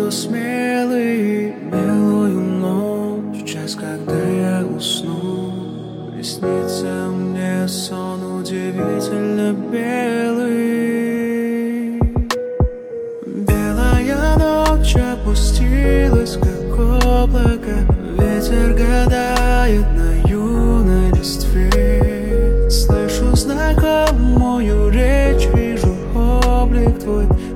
буду смелый. Белую ночь, час, когда я усну, приснится мне сон удивительно белый. Белая ночь опустилась, как облако. Ветер гадает на юной листве. Слышу знакомую речь, вижу облик твой.